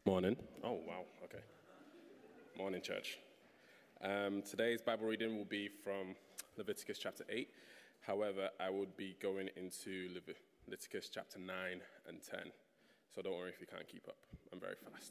Morning. Oh, wow. Okay. Morning, church. Today's Bible reading will be from Leviticus chapter 8. However, I would be going into Leviticus chapter 9 and 10. So don't worry if you can't keep up. I'm very fast.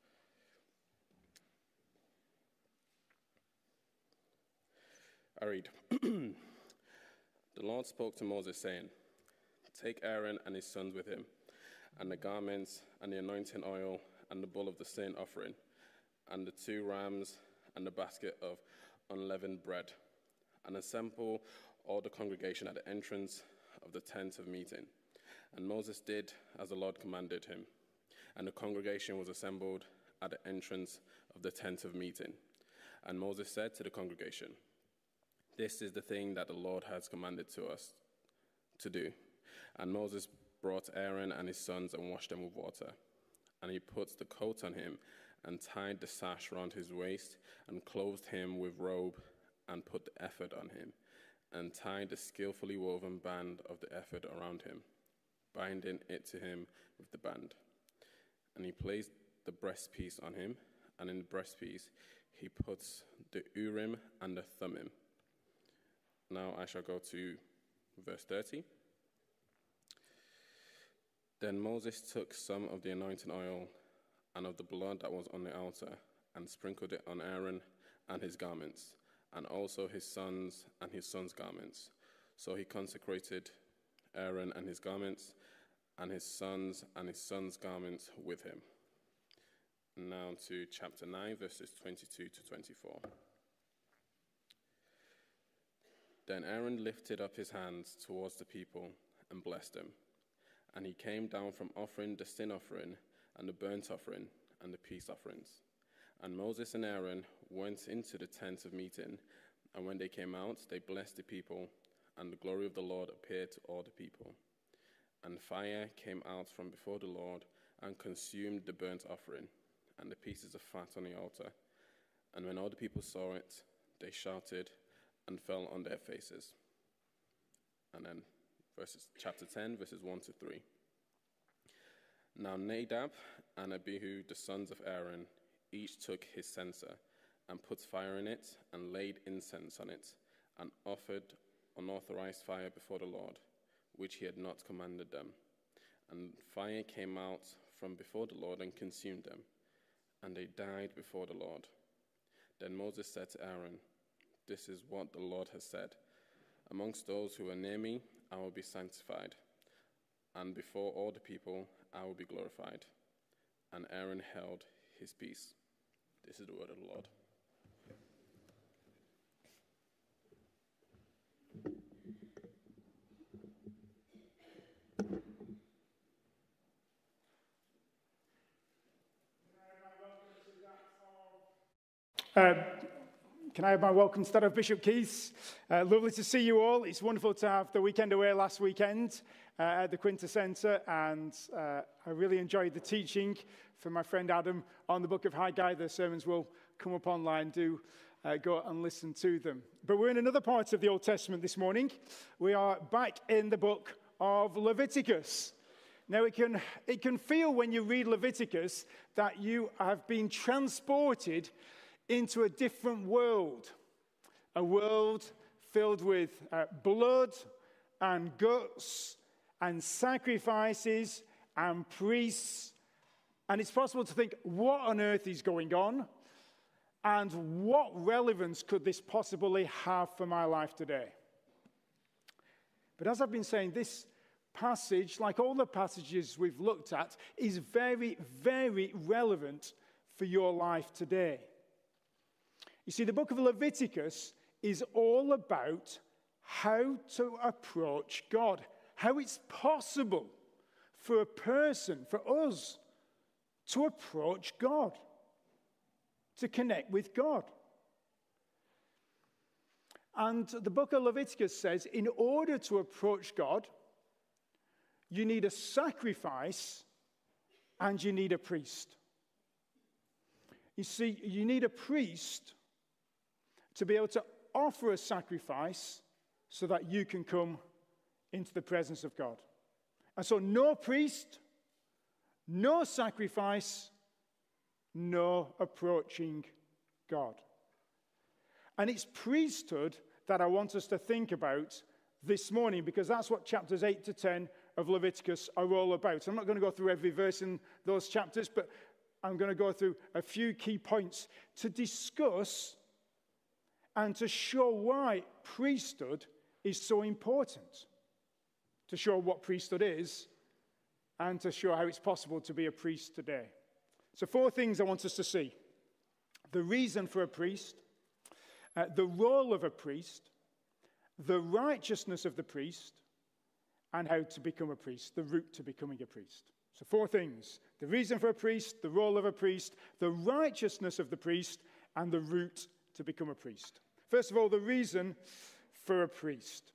I read. The Lord spoke to Moses, saying, "Take Aaron and his sons with him, and the garments and the anointing oil and the bull of the sin offering, and the 2 rams and the basket of unleavened bread, and assemble all the congregation at the entrance of the tent of meeting." And Moses did as the Lord commanded him, and the congregation was assembled at the entrance of the tent of meeting. And Moses said to the congregation, "This is the thing that the Lord has commanded to us to do." And Moses brought Aaron and his sons and washed them with water. And he put the coat on him and tied the sash round his waist and clothed him with robe and put the ephod on him and tied the skillfully woven band of the ephod around him, binding it to him with the band. And he placed the breastpiece on him, and in the breastpiece he puts the Urim and the Thummim. Now I shall go to verse 30. Then Moses took some of the anointing oil and of the blood that was on the altar and sprinkled it on Aaron and his garments, and also his sons and his sons' garments. So he consecrated Aaron and his garments, and his sons garments with him. Now to chapter 9, verses 22 to 24. Then Aaron lifted up his hands towards the people and blessed them. And he came down from offering the sin offering and the burnt offering and the peace offerings. And Moses and Aaron went into the tent of meeting, and when they came out, they blessed the people, and the glory of the Lord appeared to all the people. And fire came out from before the Lord and consumed the burnt offering and the pieces of fat on the altar. And when all the people saw it, they shouted and fell on their faces. And then chapter 10, verses 1 to 3. Now Nadab and Abihu, the sons of Aaron, each took his censer and put fire in it and laid incense on it and offered unauthorized fire before the Lord, which he had not commanded them. And fire came out from before the Lord and consumed them, and they died before the Lord. Then Moses said to Aaron, "This is what the Lord has said. Amongst those who are near me, I will be sanctified, and before all the people, I will be glorified." And Aaron held his peace. This is the word of the Lord. Can I have my welcome to that of Bishop Keith? Lovely to see you all. It's wonderful to have the weekend away last weekend at the Quinta Centre, and I really enjoyed the teaching from my friend Adam on the book of Haggai. The sermons will come up online. Do go and listen to them. But we're in another part of the Old Testament this morning. We are back in the book of Leviticus. Now, it can feel when you read Leviticus that you have been transported into a different world, a world filled with blood and guts and sacrifices and priests. And it's possible to think, what on earth is going on? And what relevance could this possibly have for my life today? But as I've been saying, this passage, like all the passages we've looked at, is very, very relevant for your life today. You see, the book of Leviticus is all about how to approach God, how it's possible for a person, for us, to approach God, to connect with God. And the book of Leviticus says, in order to approach God, you need a sacrifice and you need a priest. You see, you need a priest to be able to offer a sacrifice so that you can come into the presence of God. And so no priest, no sacrifice, no approaching God. And it's priesthood that I want us to think about this morning, because that's what chapters 8 to 10 of Leviticus are all about. I'm not going to go through every verse in those chapters, but I'm going to go through a few key points to discuss and to show why priesthood is so important, to show what priesthood is, and to show how it's possible to be a priest today. So 4 things I want us to see: the reason for a priest, the role of a priest, the righteousness of the priest, and how to become a priest, the route to becoming a priest. So 4 things: the reason for a priest, the role of a priest, the righteousness of the priest, and the route to become a priest. First of all, the reason for a priest.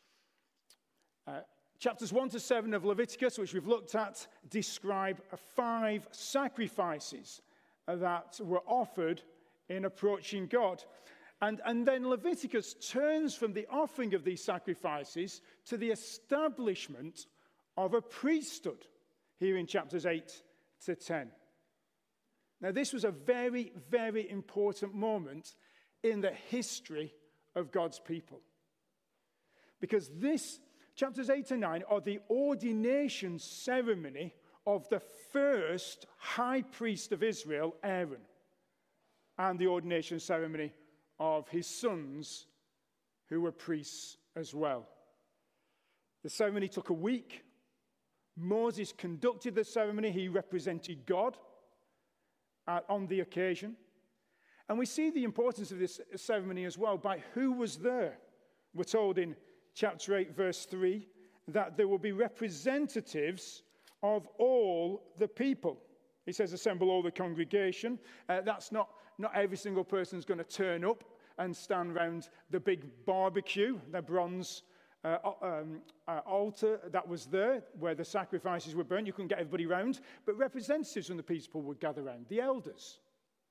Chapters 1 to 7 of Leviticus, which we've looked at, describe 5 sacrifices that were offered in approaching God. And then Leviticus turns from the offering of these sacrifices to the establishment of a priesthood here in chapters 8 to 10. Now, this was a very, very important moment in the history of God's people, because this chapters 8 and 9 are the ordination ceremony of the first high priest of Israel, Aaron, and the ordination ceremony of his sons, who were priests as well. The ceremony took a week. Moses conducted the ceremony. He represented God on the occasion. And we see the importance of this ceremony as well by who was there. We're told in chapter 8, verse 3, that there will be representatives of all the people. He says, assemble all the congregation. That's not every single person's going to turn up and stand around the big barbecue, the bronze altar that was there where the sacrifices were burnt. You couldn't get everybody round, but representatives from the people would gather round, the elders.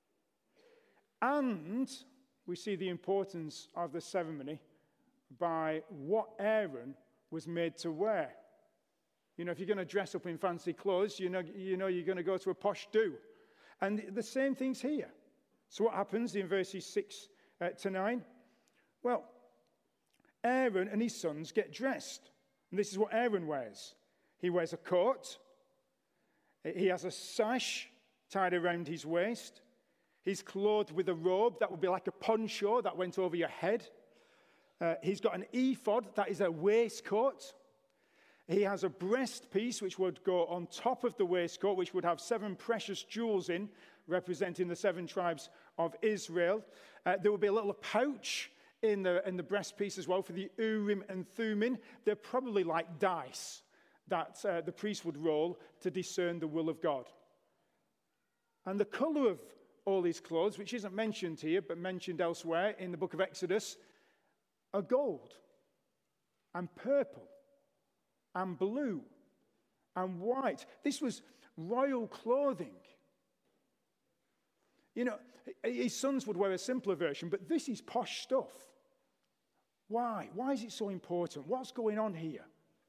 And we see the importance of the ceremony by what Aaron was made to wear. You know, if you're going to dress up in fancy clothes, you know you're going to go to a posh do. And the same thing's here. So what happens in verses 6 to 9? Well, Aaron and his sons get dressed. And this is what Aaron wears. He wears a coat. He has a sash tied around his waist. He's clothed with a robe that would be like a poncho that went over your head. He's got an ephod, that is a waistcoat. He has a breastpiece which would go on top of the waistcoat, which would have 7 precious jewels in, representing the 7 tribes of Israel. There would be a little pouch in the breastpiece as well for the Urim and Thummim. They're probably like dice that the priest would roll to discern the will of God. And the color of all these clothes, which isn't mentioned here but mentioned elsewhere in the book of Exodus, are gold and purple and blue and white. This was royal clothing. You know, his sons would wear a simpler version, but this is posh stuff. Why? Why is it so important? What's going on here?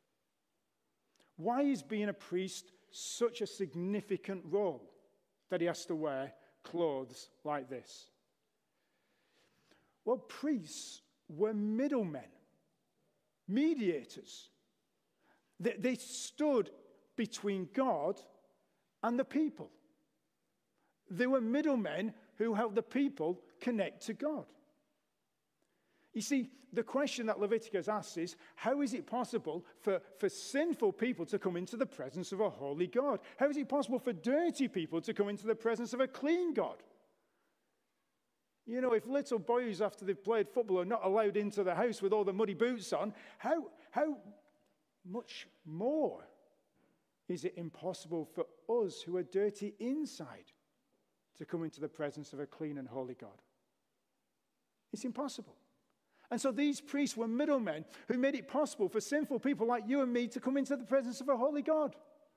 Why is being a priest such a significant role that he has to wear clothes like this? Well, priests were middlemen, mediators. They stood between God and the people. They were middlemen who helped the people connect to God. You see, the question that Leviticus asks is, how is it possible for sinful people to come into the presence of a holy God? How is it possible for dirty people to come into the presence of a clean God? You know, if little boys, after they've played football, are not allowed into the house with all the muddy boots on, how much more is it impossible for us who are dirty inside to come into the presence of a clean and holy God? It's impossible. And so these priests were middlemen who made it possible for sinful people like you and me to come into the presence of a holy God.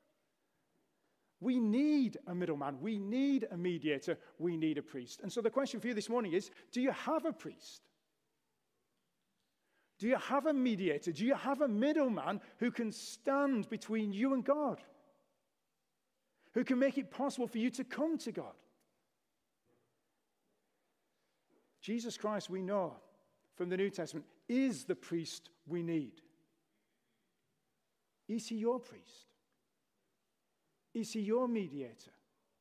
We need a middleman. We need a mediator. We need a priest. And so the question for you this morning is, do you have a priest? Do you have a mediator? Do you have a middleman who can stand between you and God? Who can make it possible for you to come to God? Jesus Christ, we know from the New Testament, is the priest we need. Is he your priest? Is he your mediator?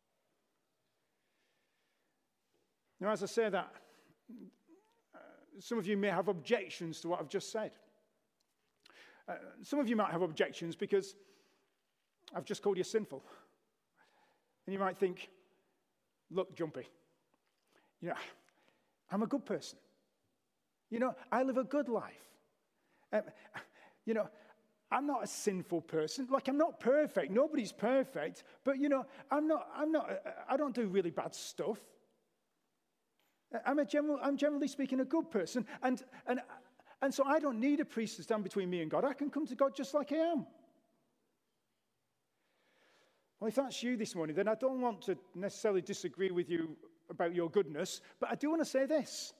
Now, as I say that, some of you may have objections to what I've just said. Some of you might have objections because I've just called you sinful. And you might think, look, Jumpy, I'm a good person. I live a good life. I'm not a sinful person. Like, I'm not perfect. Nobody's perfect. But, I don't do really bad stuff. I'm generally speaking a good person. And so I don't need a priest to stand between me and God. I can come to God just like I am. Well, if that's you this morning, then I don't want to necessarily disagree with you about your goodness, but I do want to say this.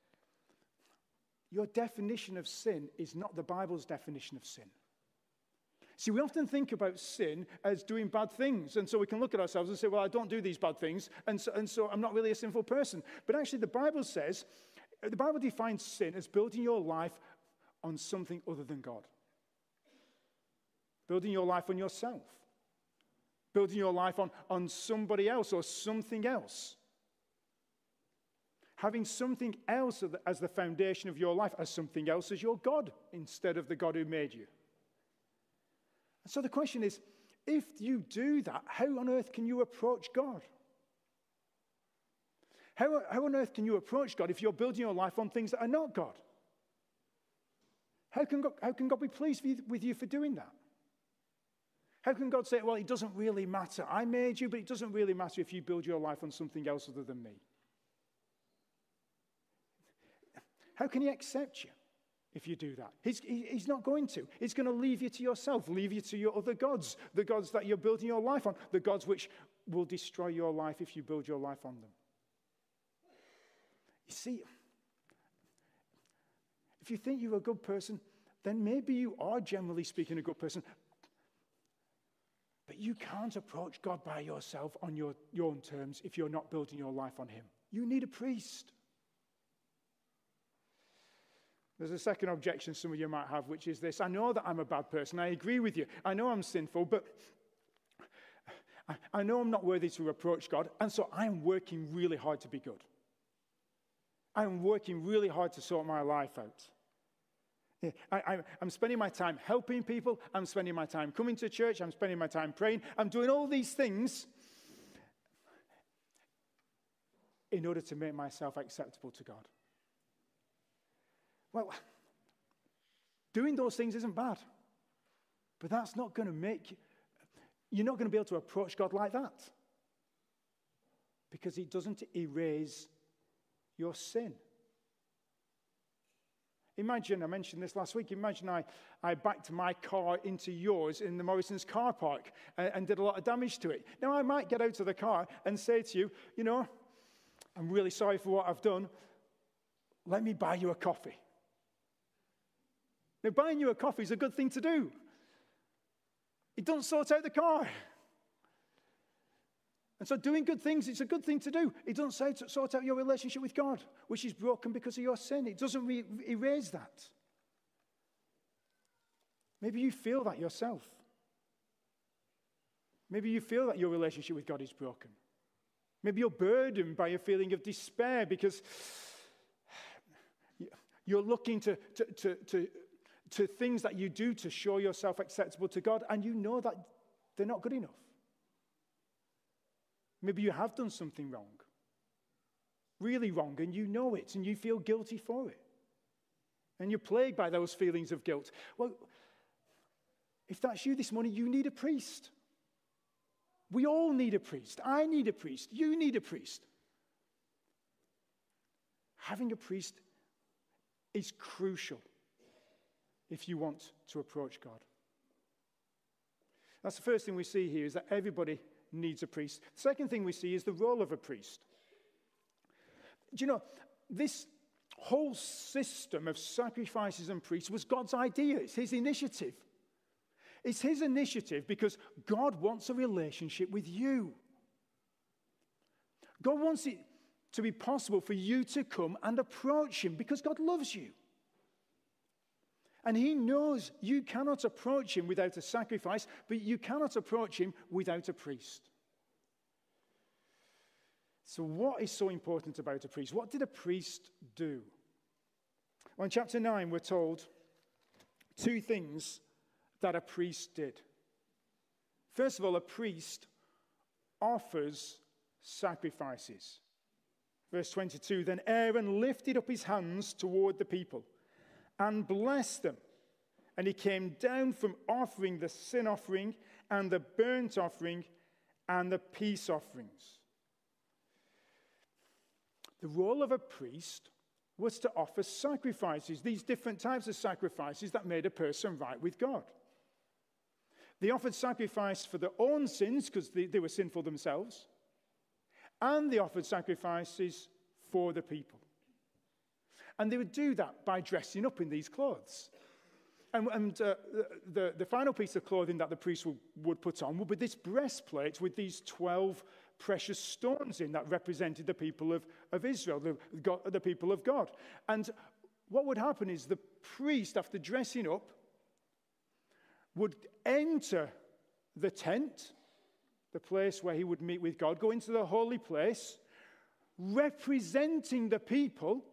Your definition of sin is not the Bible's definition of sin. See, we often think about sin as doing bad things, and so we can look at ourselves and say, well, I don't do these bad things, and so I'm not really a sinful person. But actually, the Bible defines sin as building your life on something other than God. Building your life on yourself. Building your life on somebody else or something else. Having something else as the foundation of your life, as something else as your God, instead of the God who made you. And so the question is, if you do that, how on earth can you approach God? How on earth can you approach God if you're building your life on things that are not God? How can God be pleased with you for doing that? How can God say, well, it doesn't really matter. I made you, but it doesn't really matter if you build your life on something else other than me? How can he accept you if you do that? He's not going to. He's going to leave you to yourself, leave you to your other gods, the gods that you're building your life on, the gods which will destroy your life if you build your life on them. You see, if you think you're a good person, then maybe you are, generally speaking, a good person. But you can't approach God by yourself on your own terms if you're not building your life on him. You need a priest. There's a second objection some of you might have, which is this. I know that I'm a bad person. I agree with you. I know I'm sinful, but I know I'm not worthy to approach God, and so I'm working really hard to be good. I'm working really hard to sort my life out. I'm spending my time helping people. I'm spending my time coming to church. I'm spending my time praying. I'm doing all these things in order to make myself acceptable to God. Well, doing those things isn't bad, but that's not going to make you're not going to be able to approach God like that, because it doesn't erase your sin. Imagine, I mentioned this last week, imagine I backed my car into yours in the Morrison's car park and did a lot of damage to it. Now, I might get out of the car and say to you, I'm really sorry for what I've done. Let me buy you a coffee. Now, buying you a coffee is a good thing to do. It doesn't sort out the car. And so doing good things, it's a good thing to do. It doesn't sort out your relationship with God, which is broken because of your sin. It doesn't erase that. Maybe you feel that yourself. Maybe you feel that your relationship with God is broken. Maybe you're burdened by a feeling of despair because you're looking to things that you do to show yourself acceptable to God, and you know that they're not good enough. Maybe you have done something wrong, really wrong, and you know it, and you feel guilty for it. And you're plagued by those feelings of guilt. Well, if that's you this morning, you need a priest. We all need a priest. I need a priest. You need a priest. Having a priest is crucial if you want to approach God. That's the first thing we see here, is that everybody needs a priest. The second thing we see is the role of a priest. Do you know, this whole system of sacrifices and priests was God's idea. It's his initiative. It's his initiative because God wants a relationship with you. God wants it to be possible for you to come and approach him because God loves you. And he knows you cannot approach him without a sacrifice, but you cannot approach him without a priest. So what is so important about a priest? What did a priest do? Well, in chapter 9, we're told two things that a priest did. First of all, a priest offers sacrifices. Verse 22, then Aaron lifted up his hands toward the people and blessed them. And he came down from offering the sin offering and the burnt offering and the peace offerings. The role of a priest was to offer sacrifices, these different types of sacrifices that made a person right with God. They offered sacrifice for their own sins because they were sinful themselves, and they offered sacrifices for the people. And they would do that by dressing up in these clothes. And the final piece of clothing that the priest would put on would be this breastplate with these 12 precious stones in that represented the people of Israel, the people of God. And what would happen is the priest, after dressing up, would enter the tent, the place where he would meet with God, go into the holy place, representing the people,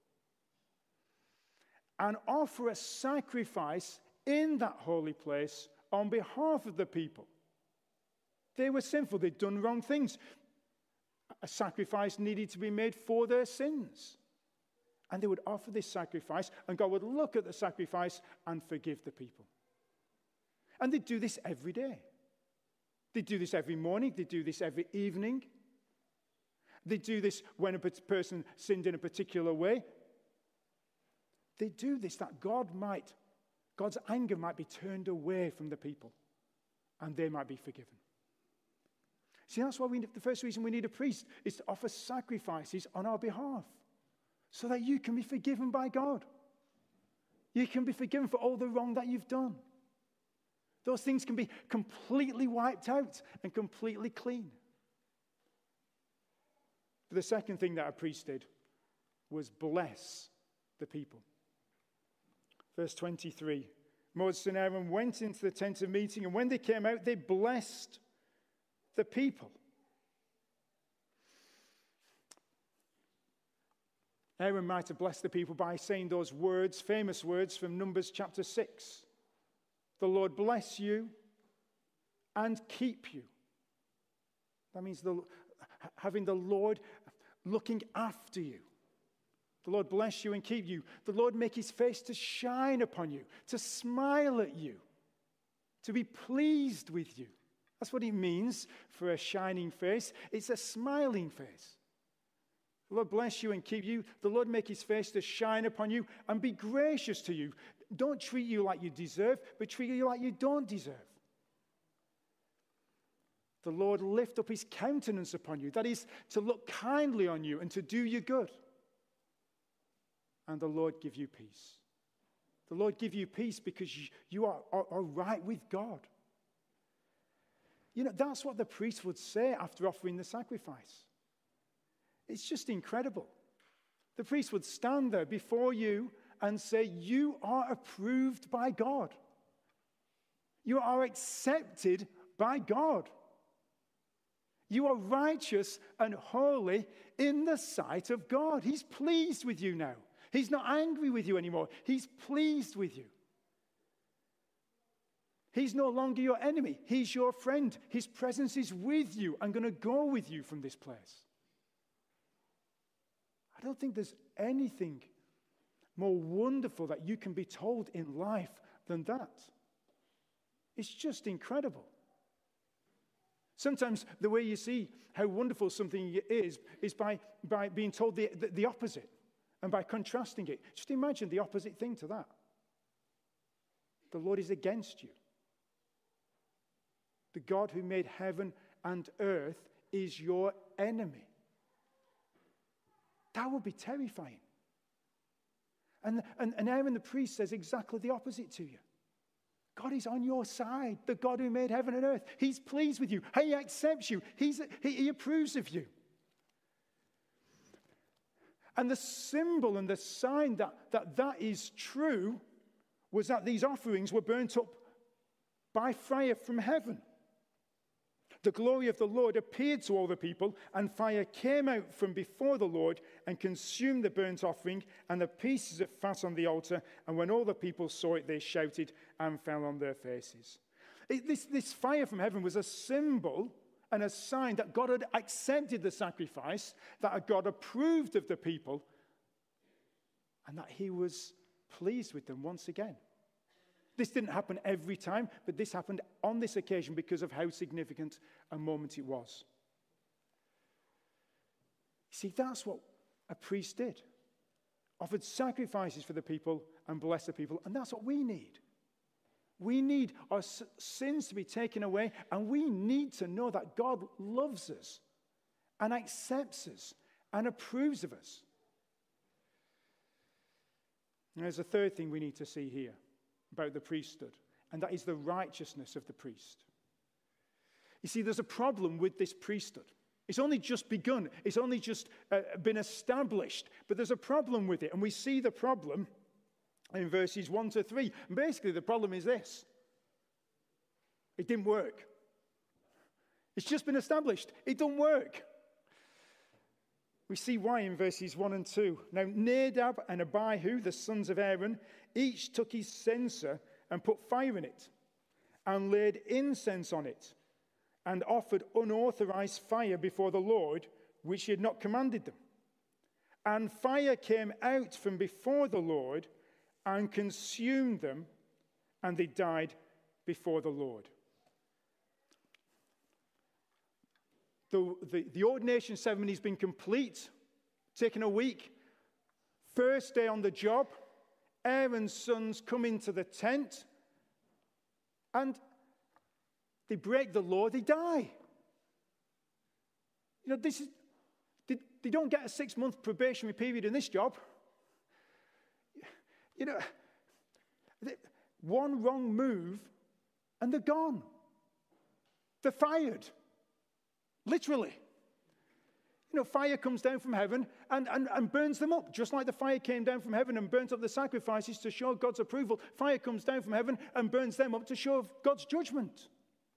and offer a sacrifice in that holy place on behalf of the people. They were sinful. They'd done wrong things. A sacrifice needed to be made for their sins. And they would offer this sacrifice, and God would look at the sacrifice and forgive the people. And they'd do this every day. They'd do this every morning. They'd do this every evening. They'd do this when a person sinned in a particular way. They do this that God's anger might be turned away from the people and they might be forgiven. See, that's why the first reason we need a priest is to offer sacrifices on our behalf so that you can be forgiven by God. You can be forgiven for all the wrong that you've done. Those things can be completely wiped out and completely clean. But the second thing that a priest did was bless the people. Verse 23, Moses and Aaron went into the tent of meeting, and when they came out, they blessed the people. Aaron might have blessed the people by saying those words, famous words from Numbers chapter 6. The Lord bless you and keep you. That means having the Lord looking after you. The Lord bless you and keep you. The Lord make his face to shine upon you, to smile at you, to be pleased with you. That's what it means for a shining face. It's a smiling face. The Lord bless you and keep you. The Lord make his face to shine upon you and be gracious to you. Don't treat you like you deserve, but treat you like you don't deserve. The Lord lift up his countenance upon you. That is, to look kindly on you and to do you good. And the Lord give you peace. The Lord give you peace because you are right with God. You know, that's what the priest would say after offering the sacrifice. It's just incredible. The priest would stand there before you and say, you are approved by God. You are accepted by God. You are righteous and holy in the sight of God. He's pleased with you now. He's not angry with you anymore. He's pleased with you. He's no longer your enemy. He's your friend. His presence is with you and going to go with you from this place. I don't think there's anything more wonderful that you can be told in life than that. It's just incredible. Sometimes the way you see how wonderful something is by being told the opposite and by contrasting it. Just imagine the opposite thing to that. The Lord is against you. The God who made heaven and earth is your enemy. That would be terrifying. And Aaron the priest says exactly the opposite to you. God is on your side, the God who made heaven and earth. He's pleased with you. He accepts you. He approves of you. And the symbol and the sign that is true was that these offerings were burnt up by fire from heaven. The glory of the Lord appeared to all the people, and fire came out from before the Lord and consumed the burnt offering and the pieces of fat on the altar. And when all the people saw it, they shouted and fell on their faces. This fire from heaven was a symbol and a sign that God had accepted the sacrifice, that God approved of the people, and that he was pleased with them once again. This didn't happen every time, but this happened on this occasion because of how significant a moment it was. See, that's what a priest did. Offered sacrifices for the people and blessed the people, and that's what we need. We need our sins to be taken away, and we need to know that God loves us and accepts us and approves of us. And there's a third thing we need to see here about the priesthood, and that is the righteousness of the priest. You see, there's a problem with this priesthood. It's only just begun. It's only just been established, but there's a problem with it, and we see the problem in verses 1 to 3. And basically, the problem is this. It didn't work. It's just been established. It don't work. We see why in verses 1 and 2. Now, Nadab and Abihu, the sons of Aaron, each took his censer and put fire in it, and laid incense on it, and offered unauthorized fire before the Lord, which he had not commanded them. And fire came out from before the Lord and consumed them, and they died before the Lord. The ordination ceremony has been complete, taken a week. First day on the job, Aaron's sons come into the tent, and they break the law, they die. You know, they don't get a 6-month probationary period in this job. You know, one wrong move and they're gone. They're fired. Literally. You know, fire comes down from heaven and burns them up. Just like the fire came down from heaven and burnt up the sacrifices to show God's approval, fire comes down from heaven and burns them up to show God's judgment.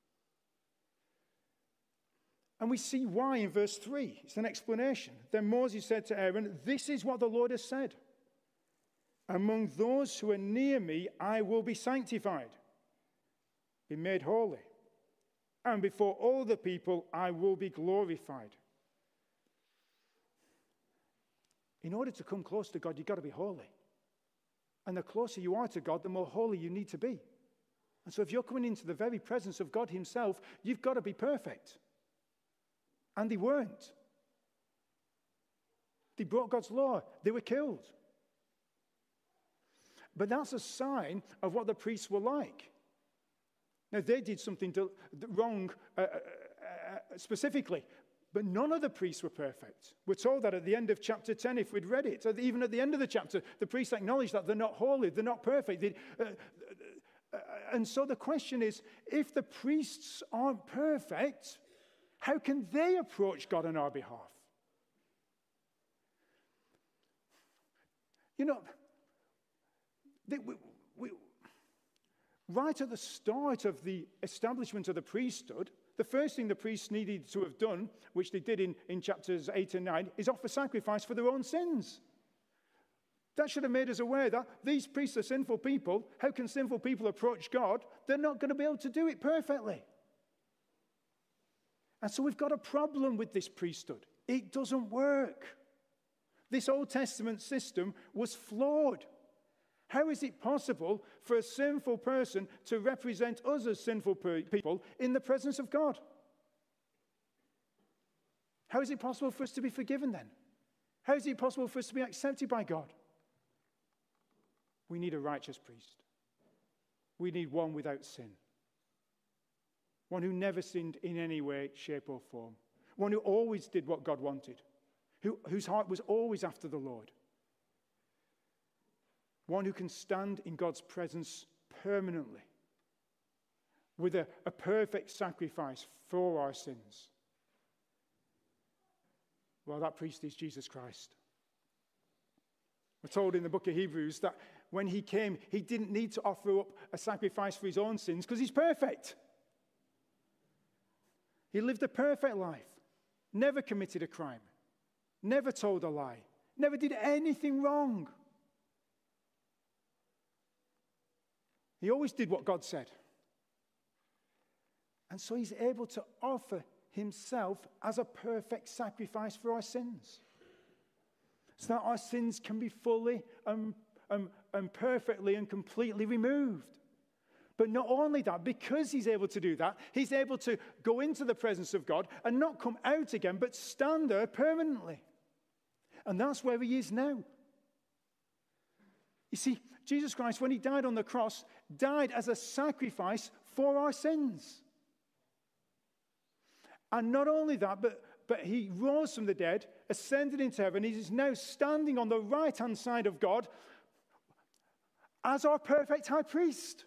And we see why in verse 3. It's an explanation. Then Moses said to Aaron, "This is what the Lord has said. Among those who are near me, I will be sanctified, be made holy. And before all the people, I will be glorified." In order to come close to God, you've got to be holy. And the closer you are to God, the more holy you need to be. And so if you're coming into the very presence of God himself, you've got to be perfect. And they weren't. They broke God's law. They were killed. But that's a sign of what the priests were like. Now, they did something wrong specifically, but none of the priests were perfect. We're told that at the end of chapter 10, if we'd read it. So even at the end of the chapter, the priests acknowledge that they're not holy, they're not perfect. And so the question is, if the priests aren't perfect, how can they approach God on our behalf? You know, right at the start of the establishment of the priesthood, the first thing the priests needed to have done, which they did in chapters 8 and 9, is offer sacrifice for their own sins. That should have made us aware that these priests are sinful people. How can sinful people approach God? They're not going to be able to do it perfectly. And so we've got a problem with this priesthood. It doesn't work. This Old Testament system was flawed. How is it possible for a sinful person to represent us as sinful people in the presence of God? How is it possible for us to be forgiven then? How is it possible for us to be accepted by God? We need a righteous priest. We need one without sin. One who never sinned in any way, shape, or form. One who always did what God wanted. Whose heart was always after the Lord. One who can stand in God's presence permanently with a perfect sacrifice for our sins. Well, that priest is Jesus Christ. We're told in the book of Hebrews that when he came, he didn't need to offer up a sacrifice for his own sins because he's perfect. He lived a perfect life, never committed a crime, never told a lie, never did anything wrong. He always did what God said. And so he's able to offer himself as a perfect sacrifice for our sins, so that our sins can be fully and perfectly and completely removed. But not only that, because he's able to do that, he's able to go into the presence of God and not come out again, but stand there permanently. And that's where he is now. You see, Jesus Christ, when he died on the cross, died as a sacrifice for our sins. And not only that, but he rose from the dead, ascended into heaven. He is now standing on the right-hand side of God as our perfect high priest.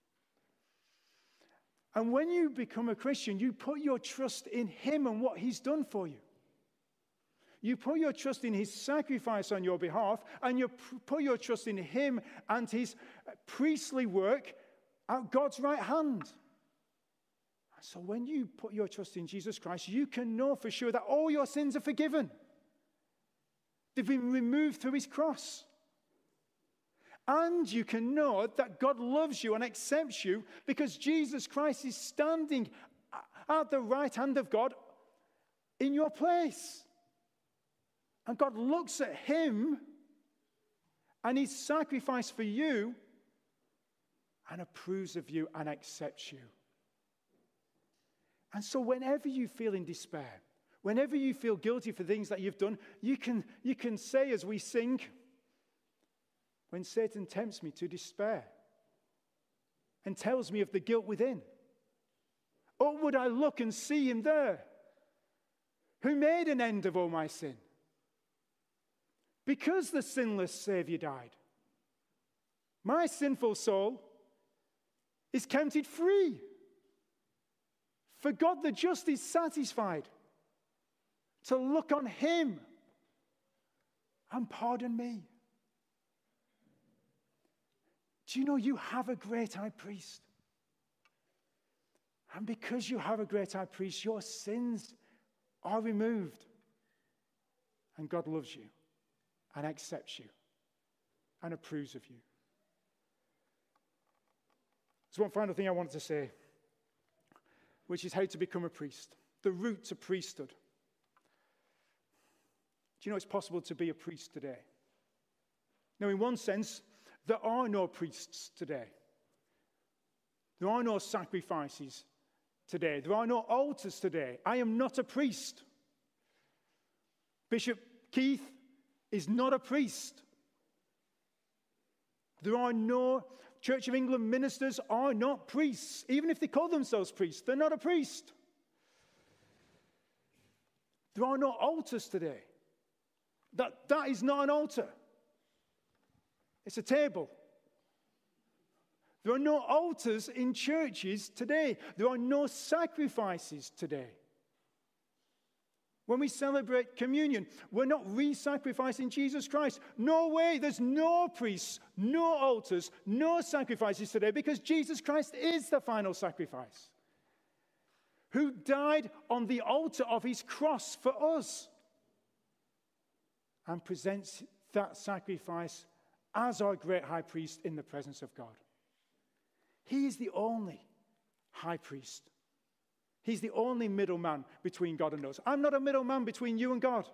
And when you become a Christian, you put your trust in him and what he's done for you. You put your trust in his sacrifice on your behalf, and you put your trust in him and his priestly work at God's right hand. So when you put your trust in Jesus Christ, you can know for sure that all your sins are forgiven. They've been removed through his cross. And you can know that God loves you and accepts you because Jesus Christ is standing at the right hand of God in your place. And God looks at him and his sacrifice for you and approves of you and accepts you. And so whenever you feel in despair, whenever you feel guilty for things that you've done, you can say as we sing, when Satan tempts me to despair and tells me of the guilt within, or would I look and see him there, who made an end of all my sin? Because the sinless Savior died, my sinful soul is counted free. For God the just is satisfied to look on him and pardon me. Do you know you have a great high priest? And because you have a great high priest, your sins are removed. And God loves you and accepts you and approves of you. There's one final thing I wanted to say, which is how to become a priest, the route to priesthood. Do you know it's possible to be a priest today? Now, in one sense, there are no priests today. There are no sacrifices today. There are no altars today. I am not a priest. Bishop Keith is not a priest. There are no Church of England ministers are not priests. Even if they call themselves priests, they're not a priest. There are no altars today. That is not an altar. It's a table. There are no altars in churches today. There are no sacrifices today. When we celebrate communion, we're not re-sacrificing Jesus Christ. No way. There's no priests, no altars, no sacrifices today because Jesus Christ is the final sacrifice, who died on the altar of his cross for us and presents that sacrifice as our great high priest in the presence of God. He is the only high priest. He's the only middleman between God and us. I'm not a middleman between you and God.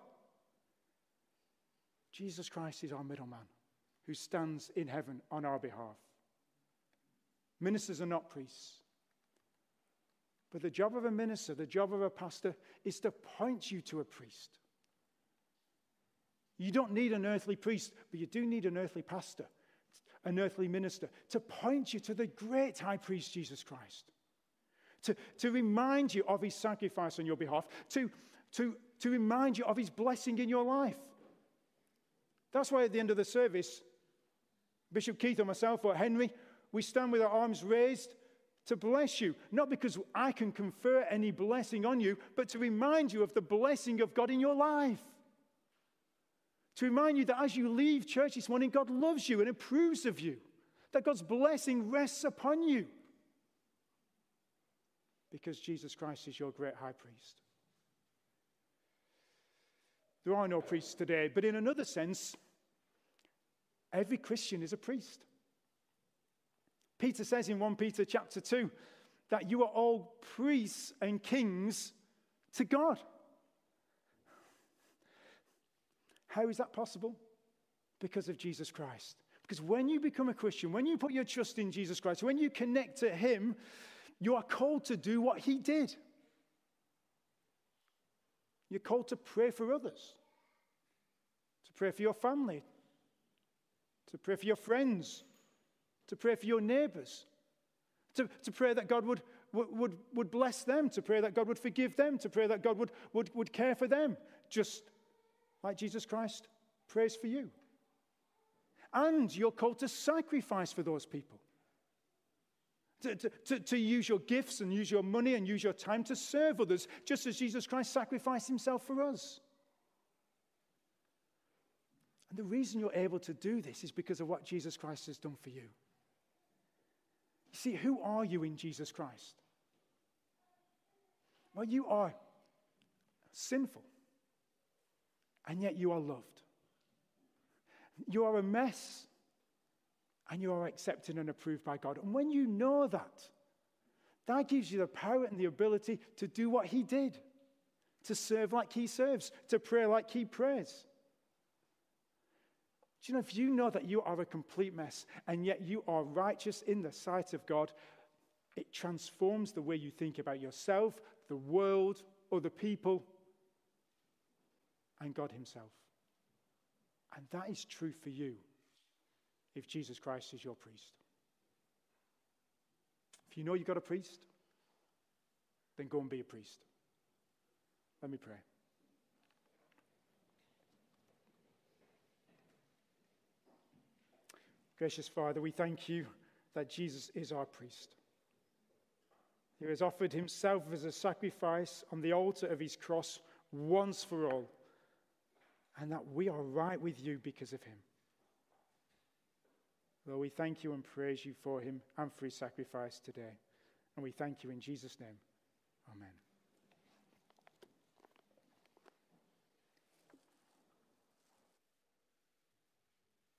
Jesus Christ is our middleman who stands in heaven on our behalf. Ministers are not priests. But the job of a minister, the job of a pastor, is to point you to a priest. You don't need an earthly priest, but you do need an earthly pastor, an earthly minister, to point you to the great high priest, Jesus Christ. To remind you of his sacrifice on your behalf, to remind you of his blessing in your life. That's why at the end of the service, Bishop Keith or myself or Henry, we stand with our arms raised to bless you. Not because I can confer any blessing on you, but to remind you of the blessing of God in your life. To remind you that as you leave church this morning, God loves you and approves of you. That God's blessing rests upon you. Because Jesus Christ is your great high priest. There are no priests today, but in another sense, every Christian is a priest. Peter says in 1 Peter chapter 2 that you are all priests and kings to God. How is that possible? Because of Jesus Christ. Because when you become a Christian, when you put your trust in Jesus Christ, when you connect to him, you are called to do what he did. You're called to pray for others, to pray for your family, to pray for your friends, to pray for your neighbors, to pray that God would bless them, to pray that God would forgive them, to pray that God would care for them, just like Jesus Christ prays for you. And you're called to sacrifice for those people. To use your gifts and use your money and use your time to serve others, just as Jesus Christ sacrificed himself for us. And the reason you're able to do this is because of what Jesus Christ has done for you. You see, who are you in Jesus Christ? Well, you are sinful, and yet you are loved. You are a mess, and you are accepted and approved by God. And when you know that, that gives you the power and the ability to do what he did, to serve like he serves, to pray like he prays. Do you know, if you know that you are a complete mess, and yet you are righteous in the sight of God, it transforms the way you think about yourself, the world, other people, and God himself. And that is true for you if Jesus Christ is your priest. If you know you've got a priest, then go and be a priest. Let me pray. Gracious Father, we thank you that Jesus is our priest. He has offered himself as a sacrifice on the altar of his cross once for all, and that we are right with you because of him. Lord, we thank you and praise you for him and for his sacrifice today. And we thank you in Jesus' name. Amen.